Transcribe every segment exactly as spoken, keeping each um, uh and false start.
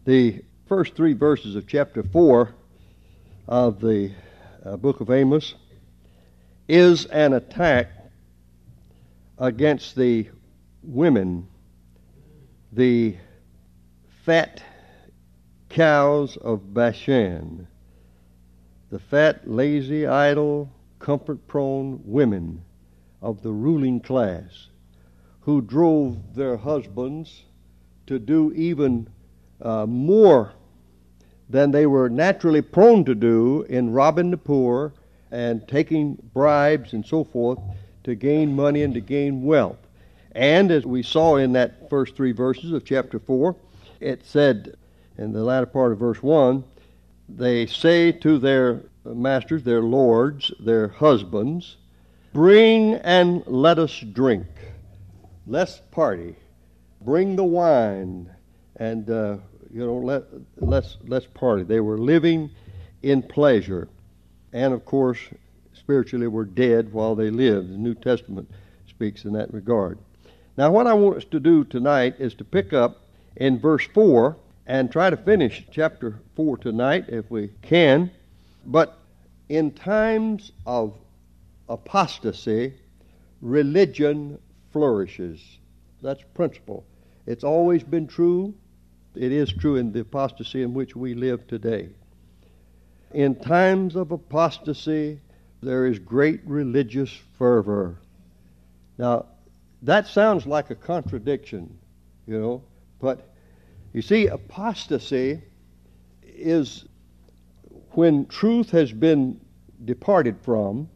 The first three verses of chapter four of the uh, book of Amos is an attack against the women, the fat cows of Bashan, the fat, lazy, idle, comfort-prone women of the ruling class who drove their husbands to do even uh, more than they were naturally prone to do in robbing the poor and taking bribes and so forth to gain money and to gain wealth. And as we saw in that first three verses of chapter four, it said in the latter part of verse one, they say to their masters, their lords, their husbands, "Bring and let us drink. Let's party. Bring the wine, and uh, you know, let let's let's party." They were living in pleasure, and of course, spiritually were dead while they lived. The New Testament speaks in that regard. Now, what I want us to do tonight is to pick up in verse four and try to finish chapter four tonight, if we can. But in times of apostasy, religion flourishes. That's principle. It's always been true. It is true in the apostasy in which we live today. In times of apostasy, there is great religious fervor. Now, that sounds like a contradiction, you know, but you see, apostasy is when truth has been departed from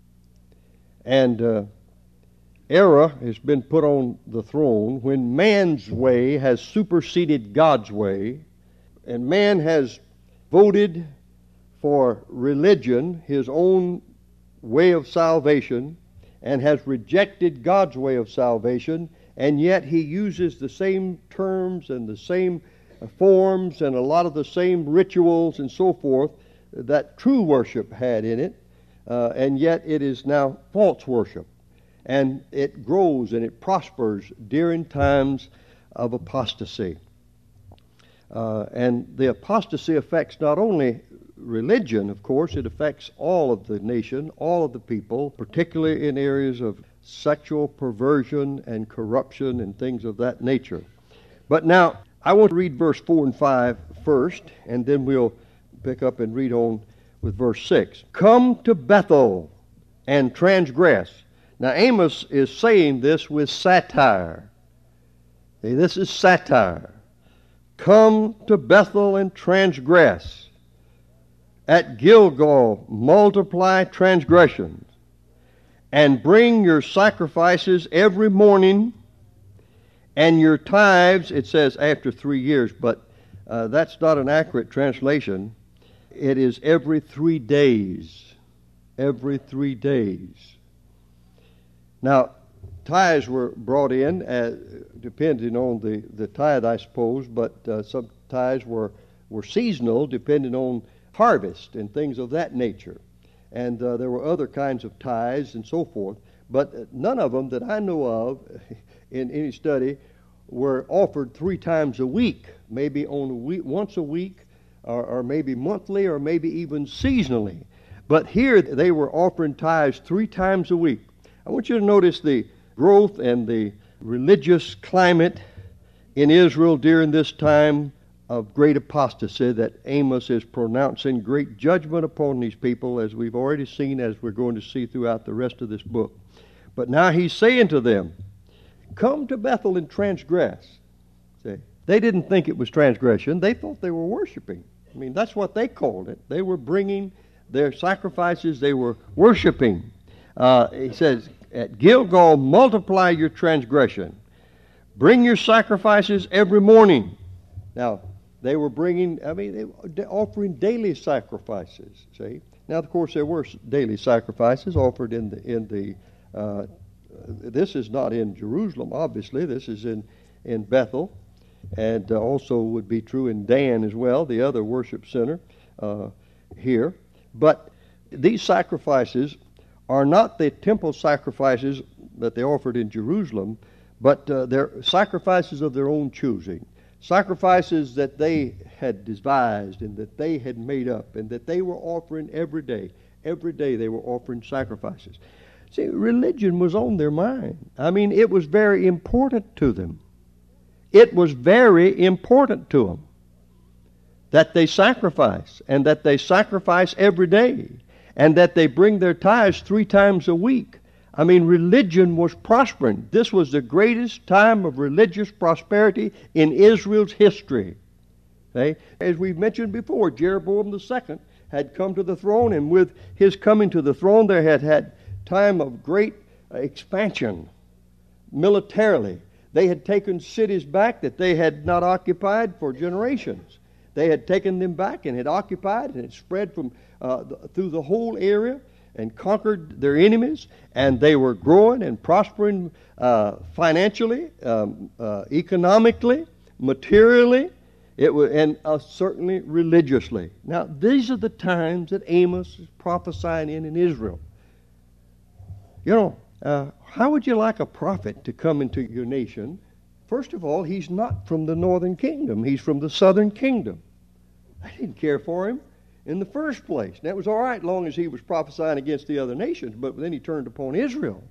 and uh, error has been put on the throne, when man's way has superseded God's way, and man has voted for religion, his own way of salvation, and has rejected God's way of salvation, and yet he uses the same terms and the same forms and a lot of the same rituals and so forth that true worship had in it, uh, and yet it is now false worship. And it grows and it prospers during times of apostasy. Uh, and the apostasy affects not only religion, of course, it affects all of the nation, all of the people, particularly in areas of sexual perversion and corruption and things of that nature. But now, I want to read verse four and five first, and then we'll pick up and read on with verse six. Come to Bethel and transgress. Now, Amos is saying this with satire. See, this is satire. Come to Bethel and transgress. At Gilgal multiply transgressions, and bring your sacrifices every morning, and your tithes, it says after three years, but uh, that's not an accurate translation. It is every three days. Every three days. Now, tithes were brought in, uh, depending on the, the tithe, I suppose, but uh, some tithes were, were seasonal, depending on harvest and things of that nature. And uh, there were other kinds of tithes and so forth, but none of them that I know of in any study were offered three times a week, maybe on a week, once a week, or, or maybe monthly, or maybe even seasonally. But here they were offering tithes three times a week. I want you to notice the growth and the religious climate in Israel during this time of great apostasy that Amos is pronouncing great judgment upon these people, as we've already seen, as we're going to see throughout the rest of this book. But now he's saying to them, come to Bethel and transgress. See, they didn't think it was transgression. They thought they were worshiping. I mean, that's what they called it. They were bringing their sacrifices. They were worshiping. Uh, he says, at Gilgal multiply your transgression. Bring your sacrifices every morning. Now, they were bringing, I mean, they were offering daily sacrifices, see. Now, of course, there were daily sacrifices offered in the, in the uh, this is not in Jerusalem, obviously. This is in, in Bethel, and uh, also would be true in Dan as well, the other worship center uh, here. But these sacrifices are not the temple sacrifices that they offered in Jerusalem, but uh, they're sacrifices of their own choosing. sacrifices that they had devised and that they had made up and that they were offering every day. Every day they were offering sacrifices. See, religion was on their mind. I mean, it was very important to them. It was very important to them that they sacrifice, and that they sacrifice every day, and that they bring their tithes three times a week. I mean, religion was prospering. This was the greatest time of religious prosperity in Israel's history. Okay? As we've mentioned before, Jeroboam the second had come to the throne, and with his coming to the throne, there had had time of great expansion militarily. They had taken cities back that they had not occupied for generations. They had taken them back and had occupied and had spread from uh, the, through the whole area and conquered their enemies, and they were growing and prospering uh, financially, um, uh, economically, materially, it was, and uh, certainly religiously. Now, these are the times that Amos is prophesying in in Israel. You know, uh, how would you like a prophet to come into your nation? First of all, he's not from the northern kingdom. He's from the southern kingdom. I didn't care for him in the first place. That was all right long as he was prophesying against the other nations, but then he turned upon Israel.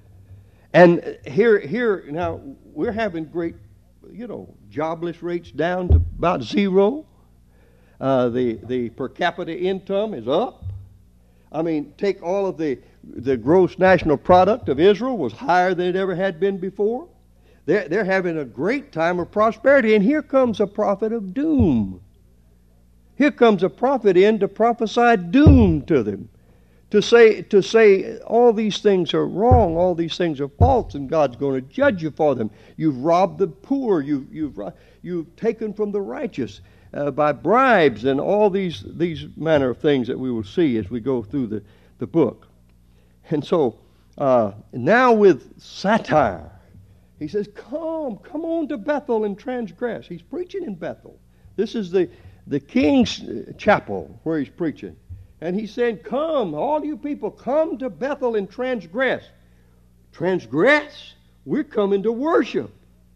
And here, here now, we're having great, you know, jobless rates down to about zero. Uh, the, the per capita income is up. I mean, take all of the, the gross national product of Israel was higher than it ever had been before. They're, they're having a great time of prosperity, and here comes a prophet of doom. Here comes a prophet in to prophesy doom to them, to say to say all these things are wrong, all these things are false, and God's going to judge you for them. You've robbed the poor, you've you've you've taken from the righteous uh, by bribes, and all these these manner of things that we will see as we go through the the book. And so uh, now with satire. He says, come, come on to Bethel and transgress. He's preaching in Bethel. This is the, the king's chapel where he's preaching. And he's saying, come, all you people, come to Bethel and transgress. Transgress? We're coming to worship.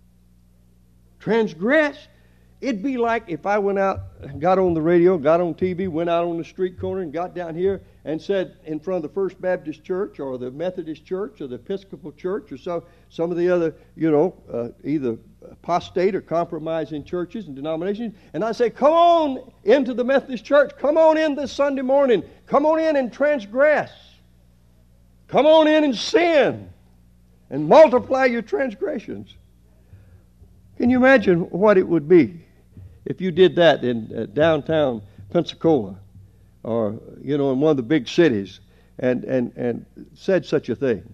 Transgress? It'd be like if I went out, got on the radio, got on T V, went out on the street corner and got down here and said in front of the First Baptist Church or the Methodist Church or the Episcopal Church or so, some of the other, you know, uh, either apostate or compromising churches and denominations, and I say, come on into the Methodist Church. Come on in this Sunday morning. Come on in and transgress. Come on in and sin and multiply your transgressions. Can you imagine what it would be if you did that in uh, downtown Pensacola or, you know, in one of the big cities and, and, and said such a thing?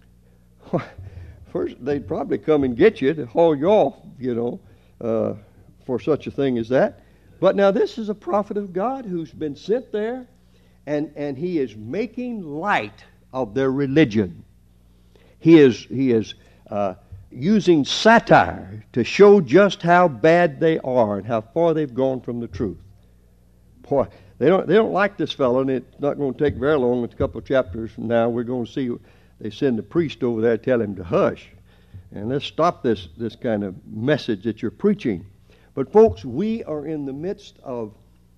First, they'd probably come and get you to haul you off, you know, uh, for such a thing as that. But now this is a prophet of God who's been sent there, and, and he is making light of their religion. He is, he is uh, using satire to show just how bad they are and how far they've gone from the truth. Boy, they don't, they don't like this fellow, and it's not going to take very long. It's a couple of chapters from now. We're going to see they send the priest over there to tell him to hush. And let's stop this, this kind of message that you're preaching. But folks, we are in the midst of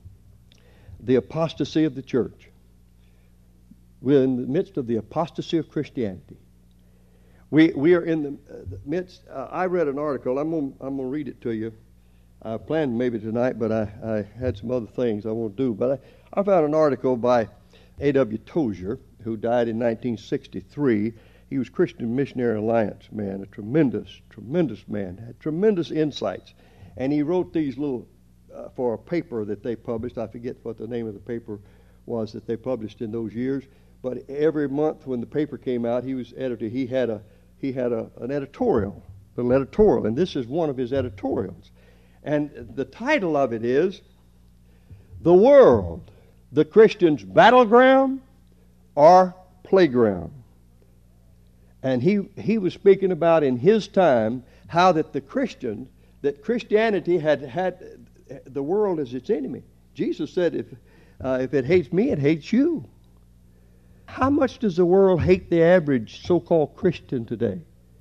the apostasy of the church. We're in the midst of the apostasy of Christianity. We we are in the, uh, the midst. Uh, I read an article. I'm going I'm going to read it to you. I planned maybe tonight, but I, I had some other things I want to do. But I, I found an article by A W Tozier, who died in nineteen sixty-three. He was Christian Missionary Alliance man, a tremendous, tremendous man, had tremendous insights. And he wrote these little, uh, for a paper that they published. I forget what the name of the paper was that they published in those years. But every month when the paper came out, he was editor. He had a he had a, an editorial, little editorial, and this is one of his editorials. And the title of it is, "The World, the Christian's Battleground or Playground." And he, he was speaking about in his time how that the Christian, that Christianity had had the world as its enemy. Jesus said, if, uh, if it hates me, it hates you. How much does the world hate the average so-called Christian today?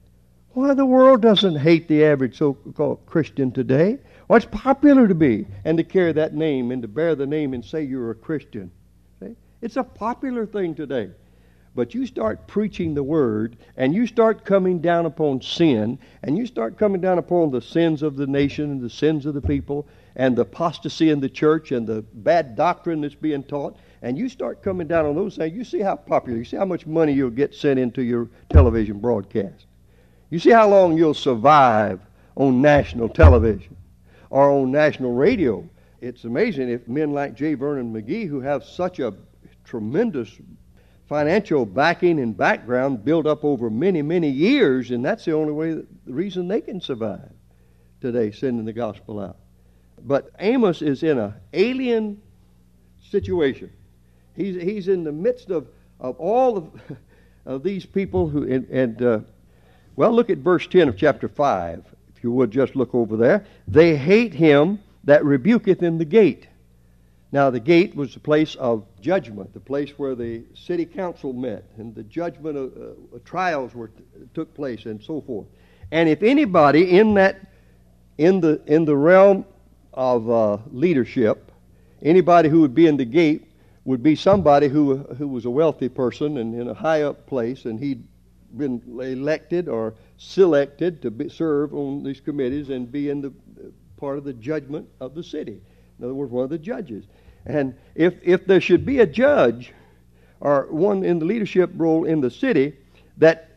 Why, the world doesn't hate the average so-called Christian today. Well, it's popular to be and to carry that name and to bear the name and say you're a Christian. See? It's a popular thing today. But you start preaching the Word, and you start coming down upon sin, and you start coming down upon the sins of the nation and the sins of the people, and the apostasy in the church, and the bad doctrine that's being taught, and you start coming down on those things, you see how popular, you see how much money you'll get sent into your television broadcast. You see how long you'll survive on national television or on national radio. It's amazing if men like J. Vernon McGee, who have such a tremendous financial backing and background built up over many, many years, and that's the only way, that, the reason they can survive today, sending the gospel out. But Amos is in an alien situation. He's he's in the midst of, of all of, of these people who, and, and uh, well, look at verse ten of chapter five. If you would just look over there. They hate him that rebuketh in the gate. Now, the gate was the place of judgment, the place where the city council met, and the judgment of uh, trials were took place, and so forth. And if anybody in that, in the in the realm of uh, leadership, anybody who would be in the gate would be somebody who who was a wealthy person and in a high up place, and he'd been elected or selected to be, serve on these committees and be in the part of the judgment of the city. In other words, one of the judges. And if if there should be a judge or one in the leadership role in the city that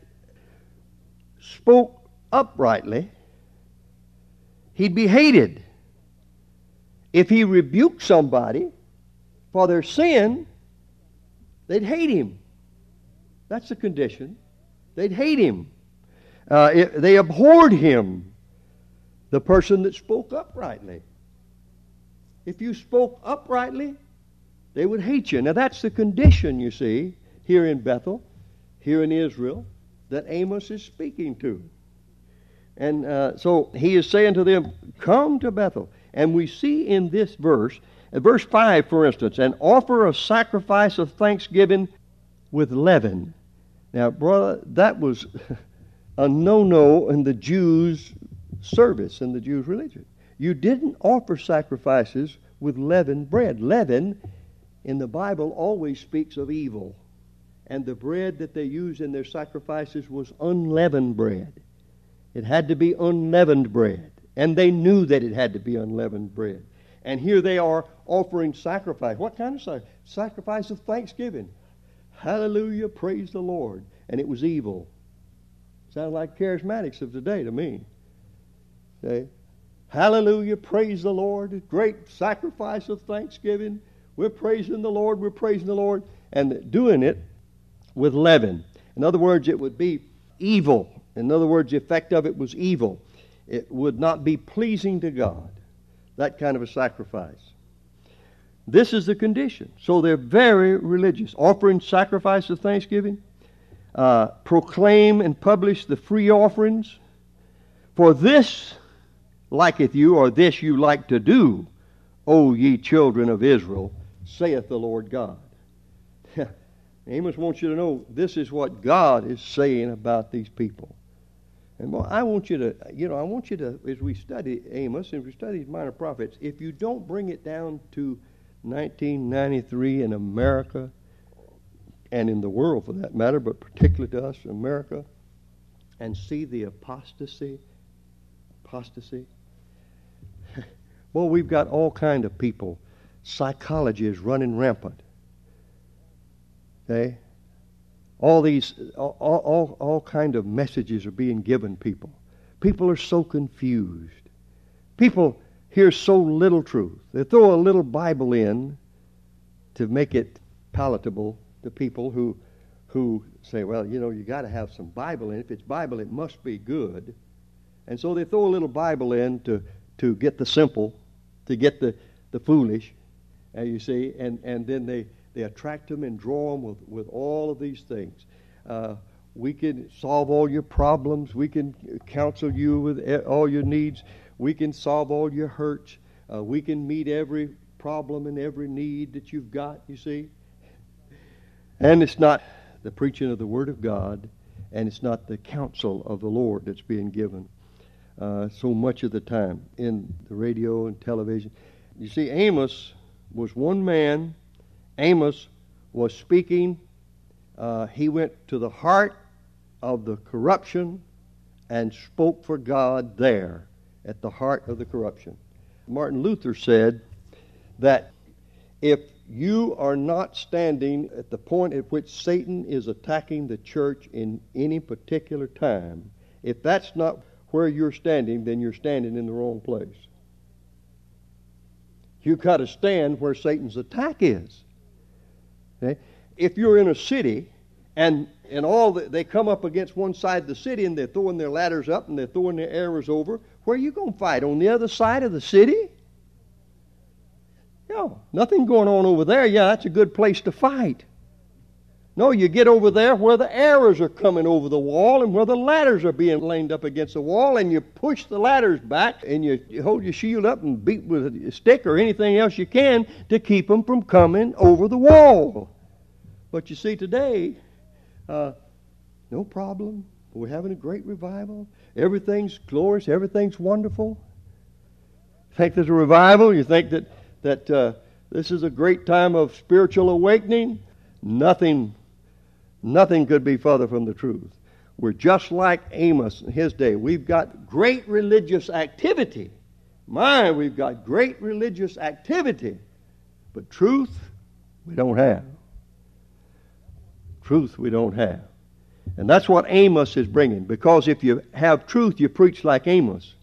spoke uprightly, he'd be hated. If he rebuked somebody for their sin, they'd hate him. That's the condition. They'd hate him. Uh, it, they abhorred him, the person that spoke uprightly. If you spoke uprightly, they would hate you. Now that's the condition, you see, here in Bethel, here in Israel, that Amos is speaking to. And uh, so he is saying to them, come to Bethel. And we see in this verse, in verse five, for instance, and offer a sacrifice of thanksgiving with leaven. Now, brother, that was a no-no in the Jews' service, in the Jews' religion. You didn't offer sacrifices with leavened bread. Leaven in the Bible always speaks of evil. And the bread that they used in their sacrifices was unleavened bread. It had to be unleavened bread. And they knew that it had to be unleavened bread. And here they are offering sacrifice. What kind of sacrifice? Sacrifice of thanksgiving. Hallelujah, praise the Lord. And it was evil. Sounded like charismatics of today to me. Okay? Hallelujah, praise the Lord. Great sacrifice of thanksgiving. We're praising the Lord, we're praising the Lord. And doing it with leaven. In other words, it would be evil. In other words, the effect of it was evil. It would not be pleasing to God. That kind of a sacrifice. This is the condition. So they're very religious. Offering sacrifice of thanksgiving. Uh, proclaim and publish the free offerings. For this liketh you, or this you like to do, O ye children of Israel, saith the Lord God. Amos wants you to know this is what God is saying about these people. And well, I want you to, you know, I want you to, as we study Amos, and we study these minor prophets, if you don't bring it down to nineteen ninety-three in America, and in the world for that matter, but particularly to us, America, and see the apostasy, apostasy. Well, we've got all kind of people. Psychology is running rampant. Okay? All these, all, all, all kind of messages are being given people. People are so confused. People hear so little truth. They throw a little Bible in to make it palatable to people who, who say, well, you know, you got to have some Bible in it. If it's Bible, it must be good. And so they throw a little Bible in to, to get the simple, to get the, the foolish, uh, you see, and, and then they, they attract them and draw them with, with all of these things. Uh, we can solve all your problems. We can counsel you with all your needs. We can solve all your hurts. Uh, we can meet every problem and every need that you've got, you see. And it's not the preaching of the Word of God and it's not the counsel of the Lord that's being given uh, so much of the time in the radio and television. You see, Amos was one man. Amos was speaking. Uh, he went to the heart of the corruption and spoke for God there at the heart of the corruption. Martin Luther said that if you are not standing at the point at which Satan is attacking the church in any particular time, if that's not where you're standing, then you're standing in the wrong place. You've got to stand where Satan's attack is. Okay? If you're in a city and and all the, they come up against one side of the city and they're throwing their ladders up and they're throwing their arrows over, where are you going to fight? On the other side of the city? No, nothing going on over there. Yeah, that's a good place to fight. No, you get over there where the arrows are coming over the wall and where the ladders are being laid up against the wall, and you push the ladders back and you, you hold your shield up and beat with a stick or anything else you can to keep them from coming over the wall. But you see, today, uh, no problem. We're having a great revival. Everything's glorious. Everything's wonderful. Think there's a revival? You think that that uh, this is a great time of spiritual awakening? Nothing, nothing could be further from the truth. We're just like Amos in his day. We've got great religious activity. My, we've got great religious activity. But truth, we don't have. Truth we don't have. And that's what Amos is bringing. Because if you have truth, you preach like Amos.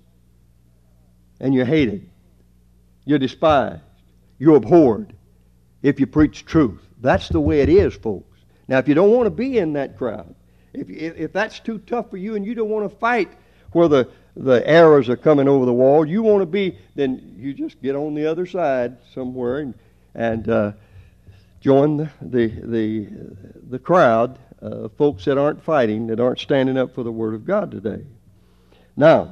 And you're hated. You're despised. You're abhorred if you preach truth. That's the way it is, folks. Now, if you don't want to be in that crowd, if, if, if that's too tough for you and you don't want to fight where the, the arrows are coming over the wall, you want to be, then you just get on the other side somewhere and, and uh, join the, the, the, the crowd of uh, folks that aren't fighting, that aren't standing up for the Word of God today. Now,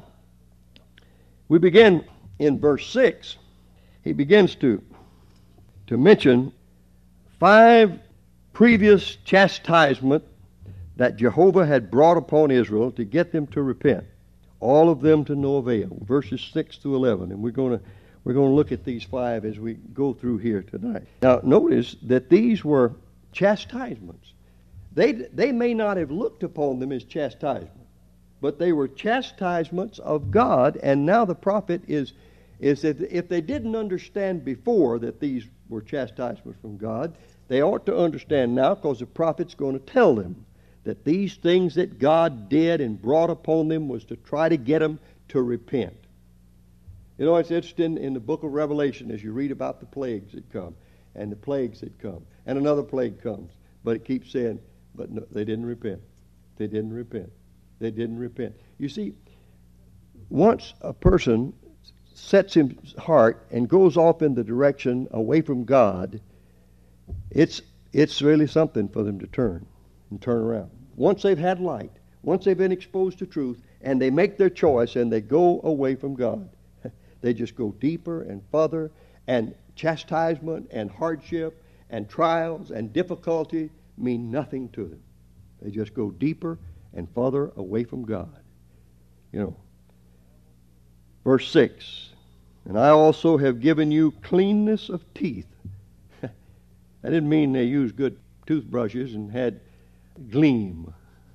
we begin in verse six. He begins to to mention five previous chastisement that Jehovah had brought upon Israel to get them to repent, all of them to no avail. Verses six through eleven, and we're going to we're going to look at these five as we go through here tonight. Now, notice that these were chastisements. They they may not have looked upon them as chastisement, but they were chastisements of God, and now the prophet is is that if they didn't understand before that these were chastisements from God, they ought to understand now, because the prophet's going to tell them that these things that God did and brought upon them was to try to get them to repent. You know, it's interesting in the book of Revelation as you read about the plagues that come, and the plagues that come, and another plague comes, but it keeps saying, but no, they didn't repent. They didn't repent. They didn't repent. You see, once a person sets his heart and goes off in the direction away from God, it's it's really something for them to turn and turn around. Once they've had light, once they've been exposed to truth, and they make their choice and they go away from God, they just go deeper and further, and chastisement and hardship and trials and difficulty mean nothing to them. They just go deeper and further away from God. You know, verse six, and I also have given you cleanness of teeth. That didn't mean they used good toothbrushes and had gleam.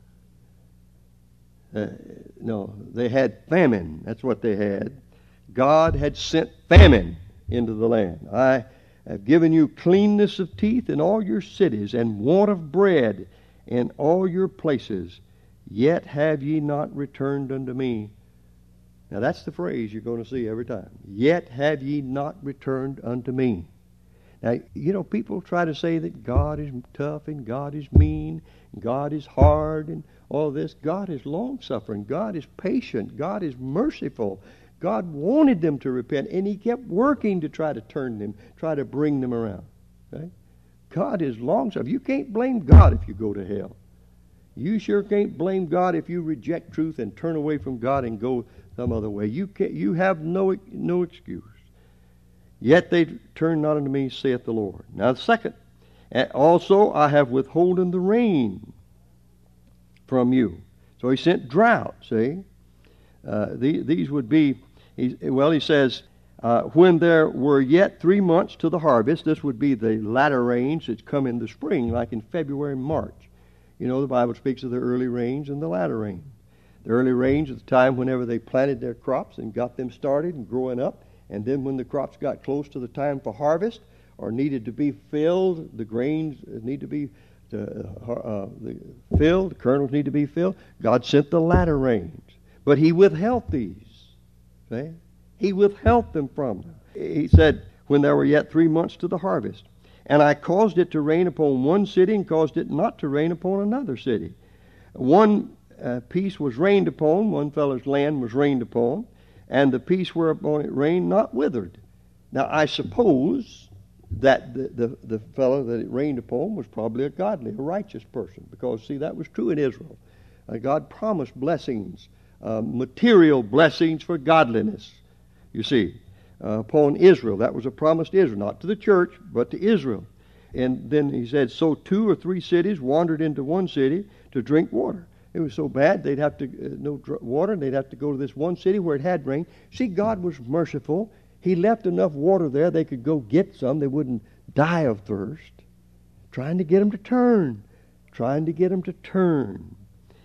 Uh, no, they had famine. That's what they had. God had sent famine into the land. I have given you cleanness of teeth in all your cities, and want of bread in all your places. Yet have ye not returned unto me. Now that's the phrase you're going to see every time. Yet have ye not returned unto me. Now, you know, people try to say that God is tough and God is mean, and God is hard and all this. God is long-suffering. God is patient. God is merciful. God wanted them to repent, and He kept working to try to turn them, try to bring them around. Okay? God is long-suffering. You can't blame God if you go to hell. You sure can't blame God if you reject truth and turn away from God and go some other way. You can't, you have no no excuse. Yet they turn not unto me, saith the Lord. Now the second, also I have withholden the rain from you. So he sent drought, see. Uh, the, these would be, he, well, he says, uh, when there were yet three months to the harvest, this would be the latter rains that come in the spring, like in February and March. You know, the Bible speaks of the early rains and the latter rain. The early rains at the time whenever they planted their crops and got them started and growing up, and then when the crops got close to the time for harvest or needed to be filled, the grains need to be to, uh, uh, the filled, the kernels need to be filled, God sent the latter rains. But he withheld these. See? He withheld them from them. He said, when there were yet three months to the harvest, and I caused it to rain upon one city and caused it not to rain upon another city. One uh, piece was rained upon, one fellow's land was rained upon, and the piece whereupon it rained not withered. Now I suppose that the, the, the fellow that it rained upon was probably a godly, a righteous person, because, see, that was true in Israel. Uh, God promised blessings, uh, material blessings for godliness, you see, uh, upon Israel. That was a promise to Israel, not to the church, but to Israel. And then he said, so two or three cities wandered into one city to drink water. It was so bad they'd have to, uh, no dr- water, and they'd have to go to this one city where it had rain. See, God was merciful. He left enough water there they could go get some. They wouldn't die of thirst. Trying to get them to turn. Trying to get them to turn.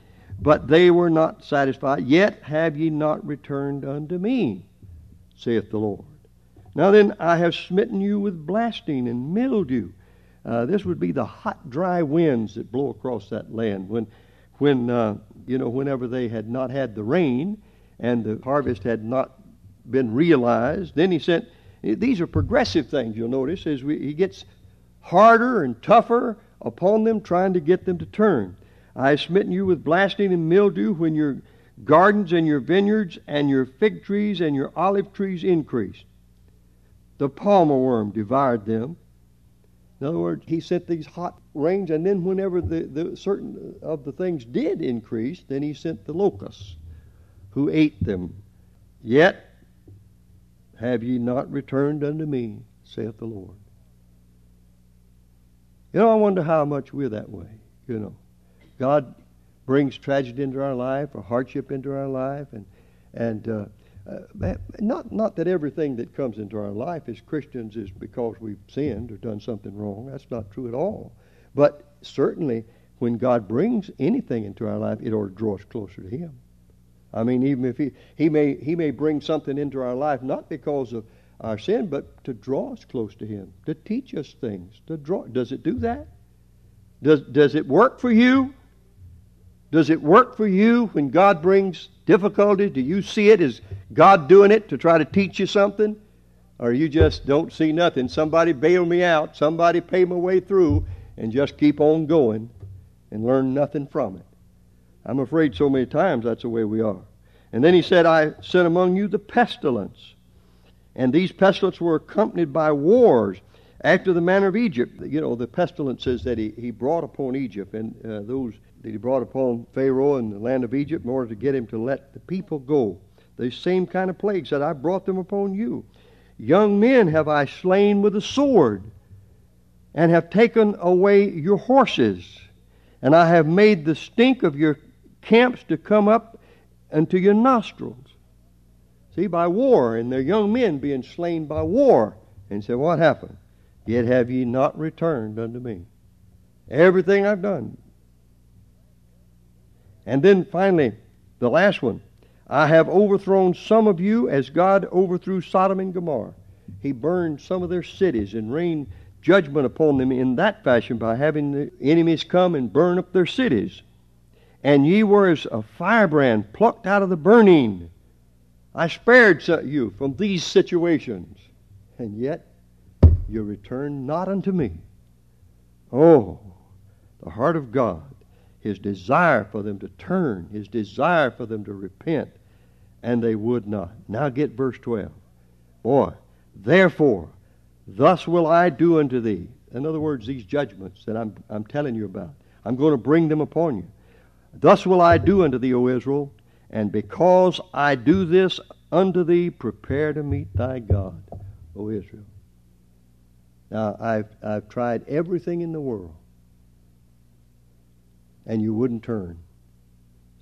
But they were not satisfied. Yet have ye not returned unto me, saith the Lord. Now then, I have smitten you with blasting and mildew. Uh, this would be the hot, dry winds that blow across that land. When, when uh, you know, whenever they had not had the rain and the harvest had not been realized, then he sent, these are progressive things, you'll notice, as we, he gets harder and tougher upon them, trying to get them to turn. I have smitten you with blasting and mildew when your gardens and your vineyards and your fig trees and your olive trees increased. The palmer worm devoured them. In other words, he sent these hot rains, and then whenever the, the certain of the things did increase, then he sent the locusts, who ate them. Yet have ye not returned unto me, saith the Lord. You know, I wonder how much we're that way, you know. God brings tragedy into our life or hardship into our life, and and uh, uh, not not that everything that comes into our life as Christians is because we've sinned or done something wrong. That's not true at all. But certainly when God brings anything into our life, it ought to draw us closer to Him. I mean, even if he, he may he may bring something into our life not because of our sin, but to draw us close to Him, to teach us things. To draw. Does it do that? Does does it work for you? Does it work for you when God brings difficulty? Do you see it as God doing it to try to teach you something? Or you just don't see nothing? Somebody bail me out, somebody pay my way through, and just keep on going and learn nothing from it. I'm afraid so many times that's the way we are. And then he said, I sent among you the pestilence. And these pestilence were accompanied by wars after the manner of Egypt. You know, the pestilences that he, he brought upon Egypt, and uh, those that he brought upon Pharaoh and the land of Egypt in order to get him to let the people go. The same kind of plagues that I brought them upon you. Young men have I slain with the sword, and have taken away your horses, and I have made the stink of your camps to come up unto your nostrils. See, by war, and their young men being slain by war. And he said, what happened? Yet have ye not returned unto me. Everything I've done. And then finally, the last one. I have overthrown some of you as God overthrew Sodom and Gomorrah. He burned some of their cities and rained judgment upon them in that fashion by having the enemies come and burn up their cities. And ye were as a firebrand plucked out of the burning. I spared you from these situations, and yet you return not unto me. Oh, the heart of God, His desire for them to turn, His desire for them to repent, and they would not. Now get verse twelve. Boy, therefore, thus will I do unto thee. In other words, these judgments that I'm, I'm telling you about, I'm going to bring them upon you. Thus will I do unto thee, O Israel, and because I do this unto thee, prepare to meet thy God, O Israel. Now, I've, I've tried everything in the world, and you wouldn't turn.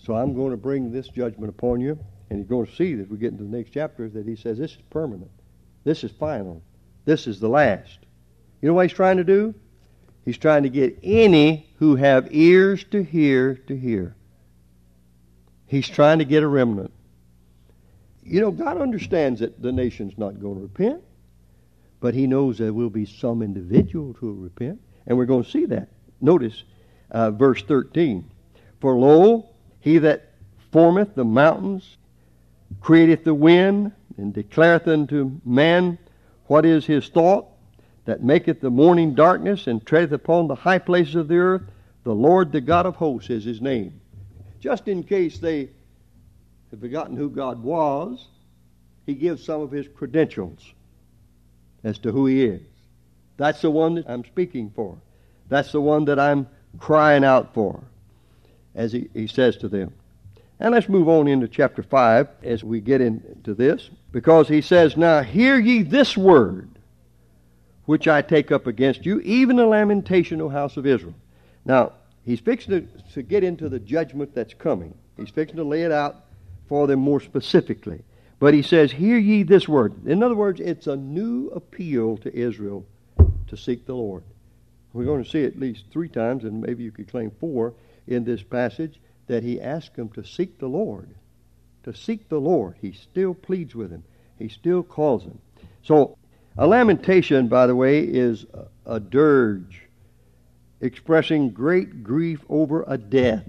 So I'm going to bring this judgment upon you. And you're going to see that we get into the next chapter that he says this is permanent. This is final. This is the last. You know what he's trying to do? He's trying to get any who have ears to hear to hear. He's trying to get a remnant. You know, God understands that the nation's not going to repent, but he knows there will be some individuals who will repent, and we're going to see that. Notice uh, verse thirteen. For lo, he that formeth the mountains, createth the wind, and declareth unto man what is his thought, that maketh the morning darkness, and treadeth upon the high places of the earth, the Lord, the God of hosts, is his name. Just in case they have forgotten who God was, he gives some of his credentials as to who he is. That's the one that I'm speaking for. That's the one that I'm crying out for, as he, he says to them. And let's move on into chapter five as we get into this, because he says, Now hear ye this word, which I take up against you, even a lamentation, O house of Israel. Now, he's fixing to, to get into the judgment that's coming. He's fixing to lay it out for them more specifically. But he says, Hear ye this word. In other words, it's a new appeal to Israel to seek the Lord. We're going to see it at least three times, and maybe you could claim four in this passage, that he asked them to seek the Lord. To seek the Lord. He still pleads with him. He still calls him. So, a lamentation, by the way, is a, a dirge, expressing great grief over a death.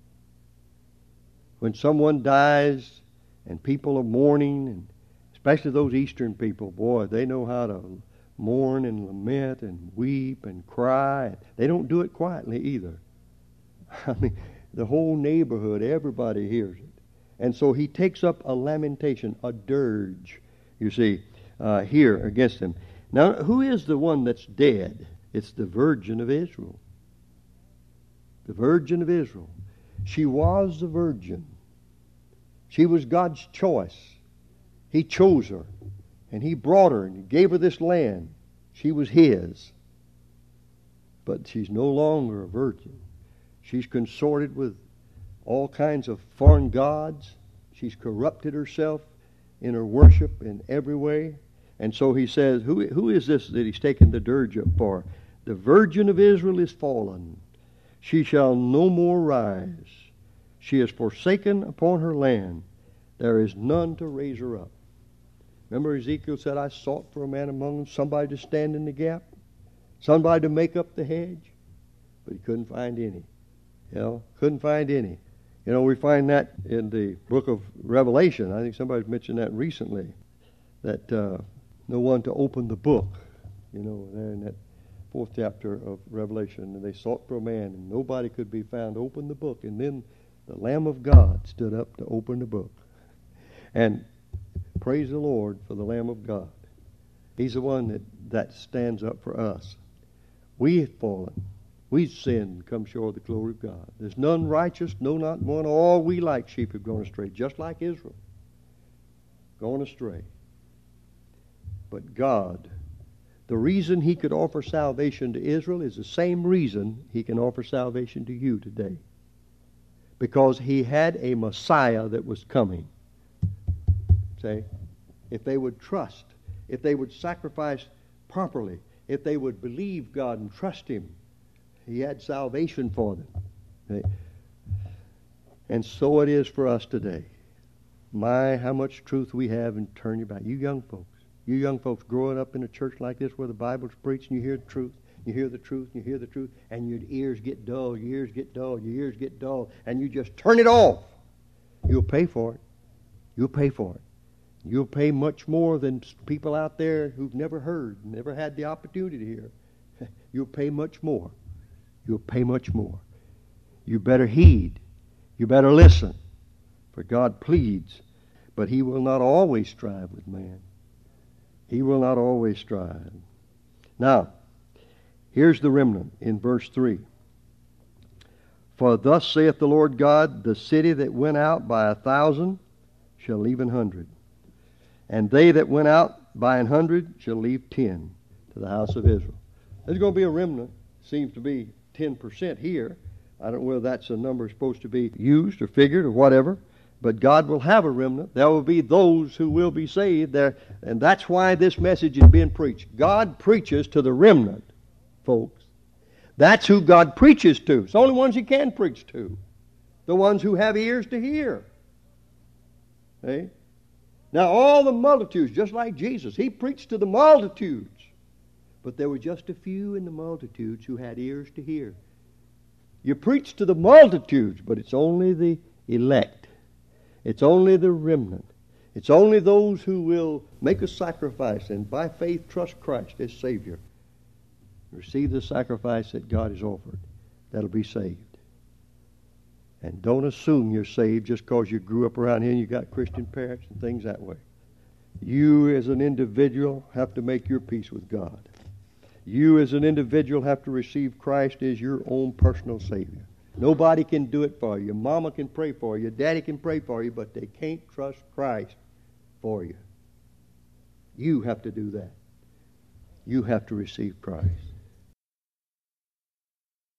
When someone dies and people are mourning, and especially those Eastern people, boy, they know how to mourn and lament and weep and cry. They don't do it quietly either. I mean, the whole neighborhood, everybody hears it. And so he takes up a lamentation, a dirge, you see, uh, here against them. Now, who is the one that's dead? It's the Virgin of Israel. The Virgin of Israel. She was the virgin. She was God's choice. He chose her, and he brought her, and he gave her this land. She was his. But she's no longer a virgin. She's consorted with all kinds of foreign gods. She's corrupted herself in her worship in every way. And so he says, who, who is this that he's taken the dirge up for? The Virgin of Israel is fallen. She shall no more rise. She is forsaken upon her land. There is none to raise her up. Remember Ezekiel said, I sought for a man among them, somebody to stand in the gap, somebody to make up the hedge, but he couldn't find any. You know, couldn't find any. You know, we find that in the book of Revelation. I think somebody mentioned that recently, that uh, no one to open the book, you know, there in that fourth chapter of Revelation. And they sought for a man, and nobody could be found to open the book. And then the Lamb of God stood up to open the book. And praise the Lord for the Lamb of God. He's the one that, that stands up for us. We have fallen. We've sinned, come short of the glory of God. There's none righteous, no, not one. All we like sheep have gone astray, just like Israel. Gone astray. But God, the reason he could offer salvation to Israel is the same reason he can offer salvation to you today. Because he had a Messiah that was coming. Say, if they would trust, if they would sacrifice properly, if they would believe God and trust him, he had salvation for them. Okay? And so it is for us today. My, how much truth we have in turning back. You young folks, you young folks growing up in a church like this where the Bible's preached and you hear the truth, you hear the truth, you hear the truth, and your ears get dull, your ears get dull, your ears get dull, and you just turn it off. You'll pay for it. You'll pay for it. You'll pay much more than people out there who've never heard, never had the opportunity to hear. You'll pay much more. You'll pay much more. You better heed. You better listen. For God pleads, but he will not always strive with man. He will not always strive. Now, here's the remnant in verse three. For thus saith the Lord God, the city that went out by a thousand shall leave an hundred. And they that went out by an hundred shall leave ten to the house of Israel. There's going to be a remnant. Seems to be ten percent here I don't know whether that's a number supposed to be used or figured or whatever, but God will have a remnant. There will be those who will be saved there, and that's why this message is being preached. God preaches to the remnant, folks. That's who God preaches to. It's the only ones He can preach to. The ones who have ears to hear. Okay? Now all the multitudes, just like Jesus, He preached to the multitudes. But there were just a few in the multitudes who had ears to hear. You preach to the multitudes, but it's only the elect. It's only the remnant. It's only those who will make a sacrifice and by faith trust Christ as Savior. Receive the sacrifice that God has offered. That'll be saved. And don't assume you're saved just because you grew up around here and you got Christian parents and things that way. You as an individual have to make your peace with God. You as an individual have to receive Christ as your own personal Savior. Nobody can do it for you. Your mama can pray for you. Your daddy can pray for you, but they can't trust Christ for you. You have to do that. You have to receive Christ.